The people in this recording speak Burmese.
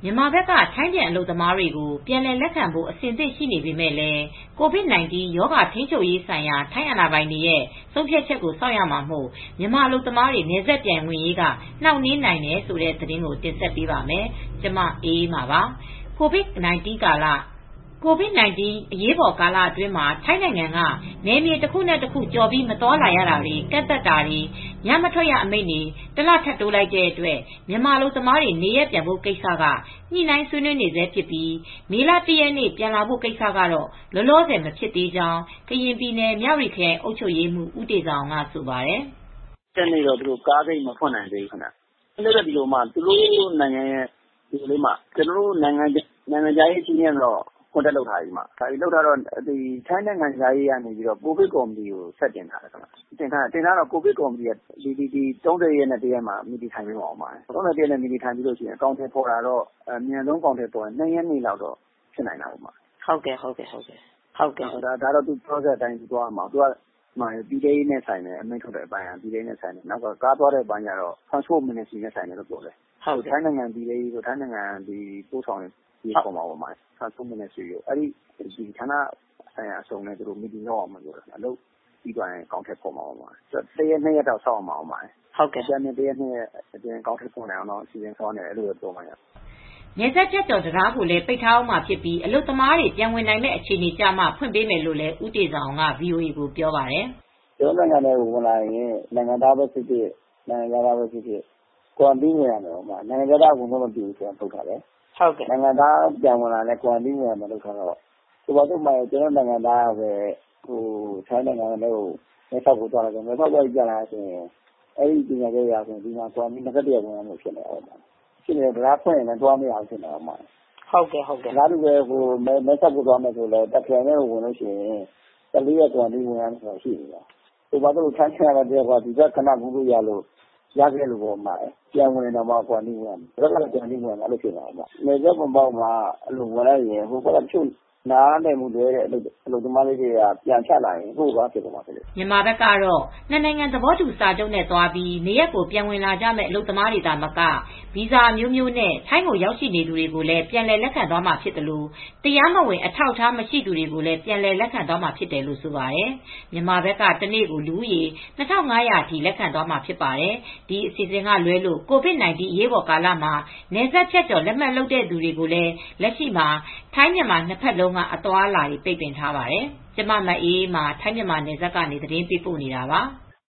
မြန်မာဘက်ကထိုင်းပြန်အလုပ်သမားတွေကိုပြန်လည်လက်ခံဖို့အဆင်သင့်ရှိနေပေမဲ့လည်း COVID-19 ရောဂါထိန်းချုပ်ရေးဆိုင်ရာထိုင်းအာဏာပိုင်တွေရဲ့ဆုံးဖြတ်ချက်ကိုစောင့်ရမှာမို့မြန်မာအလုပ်သမားတွေနယ်စပ်ပြန်ဝင်ရေးကနှောင့်နှေးနိုင်တယ်ဆိုတဲ့သတင်းကိုတင်ဆက်ပေးပါမယ်။ ကျမအေးအေးမာပါ။ COVID-19 အရေးပေါ်ကာလအတွင်းမှာထိုင်းနိုင်ငံကနယ်မြေတခုနဲ့တခုကျော်ပြီးမသွားလာရတာတွေကန့်သတ်တာတွေညမထွက်ရအမိန့်တွေတလထပ်တိုးလိုက်တဲ့အတွက်မြန်မာအလုပ်သမားတွေနေရပ်ပြန်ဖို့ကိစ္စကညှိနှိုင်းဆွေးနွေးနေဆဲဖြစ်ပြီးမေလ 1 ရက်နေ့ပြန်လာဖို့ကိစ္စကတော့လောလောဆယ်မဖြစ်သေးကြောင်းကရင်ပြည်နယ်မြဝတီခရိုင်အုပ်ချုပ်ရေးမှူးဦးတေဇာအောင်ကဆိုပါတယ်။ "ဒီနေ့တော့သူတို့ကားဂိတ်မဖွင့်နိုင်သေးဘူးခင်ဗျ။သူတို့နိုင်ငံရဲ့ကျနော်တို့နိုင်ငံခြားရေးအကြီးအကဲတော့contact လုပ်ထားပြီ။ထိုင်းနိုင်ငံခြားရေးကနေကိုဗစ်ကော်မတီကိုဆက်တင်ထားတယ်။တင်ထားတော့ကိုဗစ်ကော်မတီက30 ရက်နဲ့ 1 ရက်မှာမီတီထိုင်ပေးမှာ။30 ရက်နေ့မီတီထိုင်ပြီးရင်အကောင်ထည်ဖော်တာတော့အမြန်ဆုံးအကောင်ထည်ဖော်ရင်2 ရက်နေ့လောက်တော့ဖြစ်နိုင်တာပေါ့။ဟုတ်ကဲ့ဒါတော့သူ process အတိုင်းသွားရမှာ။သူကပြည်ထဲရေးနဲ့ဆိုင်တယ်အမိန့်ထုတ်တဲ့အပိုင်းကပြည်ထဲရေးနဲ့ဆိုင်တယ်။ကားသွားတဲ့အပိုင်းကတော့ transport ministry နဲ့ဆိုင်တယ်လို့ပြောတယ်။ထိုင်းနိုင်ငံပြည်ထဲရေးထိုင်းနိုင်ငံပို့ဆောင်ရေးခေါ်မှာပေါ့။ transport ministry ကိုအဲဒီဌာနဆိုင်ရာအစုံနဲ့မီတီလုပ်ရမှာပြောတယ်။အလုပ်ပြီးသွားရင်အကောင်ထည်ဖော်မှာပေါ့။1 ရက် 2 ရက်တော့စောင့်ရမှာပေါ့။အကြမ်းဖျင်း1 ရက် 2 ရက်အတွင်းအကောင်ထည်ဖော်နိုင်အောင်စီစဉ်ဆောင်ရွက်နေတယ်လို့ပြောပါတယ်။ " နယ်စပ်ဖြတ်ကျော်တံတားကိုလည်းပိတ်ထားဦးမှာဖြစ်ပြီးအလုပ်သမားတွေပြန်ဝင်နိုင်မယ့်အခြေအနေကျမှဖွင့်ပေးမယ်လို့လည်းဦးတေဇာအောင်က VOA ကိုပြောပါတယ်။ "ကျနော်တို့နိုင်ငံထဲဝင်လာရင်နိုင်ငံသားပဲဖြစ်ဖြစ်နိုင်ငံခြားသားပဲဖြစ်ဖြစ်ကွာရန်တင်းဝင်ရမယ်။နိုင်ငံခြားသားဝင်ခွင့်မပြုဘူးထုတ်ထားတယ်။နိုင်ငံသားပြန်ဝင်လာရင်လည်းကွာရန်တင်းဝင်ရမယ်လုပ်ထားတော့ဆိုပါစို့ကျနော်တို့နိုင်ငံသားကပဲထိုင်းနိုင်ငံထဲကိုမဲဆောက်ကိုသွားတယ်။မဲဆောက်သွားပြီးပြန်လာရင်အဲဒီပညာချက်အရဆိုဒီမှာကွာရန်တင်း 21 ရက်ဝင်ရမယ်ဖြစ်နေတယ်။ဖြစ်နေတော့တံတားဖွင့်ရင်လည်းသွားမရဘူးဖြစ်နေတယ်။အလားတူပဲမဲဆောက်ကိုသွားမယ်ဆိုလည်းတာခ့်ခရိုင်ထဲကိုဝင်လို့ရှိရင်14 ရက်ကွာရန်တင်းဝင်ရမယ်ရှိနေတယ်။ဆိုပါစို့ထိုင်းနိုင်ငံထဲကဒီဘက်ခဏကူးလို့ရခဲ့လို့ပြန်ဝင်ရင်တောင်မှကွာရန်တင်းဝင်ရမယ်။ဒီဘက်ကလည်းကွာရန်တင်းဝင်ရမယ်အဲလိုဖြစ်နေတယ်။နယ်စပ်ဝင်ပေါက်မှာဝင်လိုက်ရင်ဟိုဘက်ကတချို့နားလည်မှုလွဲတဲ့အလုပ်သမားလေးတွေကပြန်ဖြတ်လာရင်ကိုယ့်ဘာဖြစ်ကုန်မှာဖြစ်တယ်။" မြန်မာဘက်ကတော့နှစ်နိုင်ငံသဘောတူစာချုပ်နဲ့သွားပြီးနေရပ်ကိုပြန်ဝင်လာကြမယ့်အလုပ်သမားတွေသာမကဗီဇာအမျိုးမျိုးနဲ့ထိုင်းကိုရောက်ရှိနေသူတွေကိုလည်းပြန်လည်လက်ခံသွားမှာဖြစ်သလိုတရားမဝင်အထောက်အထားမရှိသူတွေကိုလည်းပြန်လည်လက်ခံသွားမှာဖြစ်တယ်လို့ဆိုပါတယ်။ မြန်မာဘက်ကတနေ့ကိုလူဦးရေ 2,500 အထိလက်ခံသွားမှာဖြစ်ပါတယ်။ ဒီအစီအစဉ်ကလွဲလို့ COVID-19 အရေးပေါ်ကာလမှာနယ်စပ်ဖြတ်ကျော်လက်မှတ်လုပ်တဲ့သူတွေကိုလည်းလက်ရှိမှာထိုင်းမြန်မာနှစ်ဘက်လုံးကအသွားအလာတွေပိတ်ပင်ထားပါတယ်။ ကျမမအေးအေးမာထိုင်းမြန်မာနယ်စပ်ကနေသတင်းပေးပို့နေတာပါ။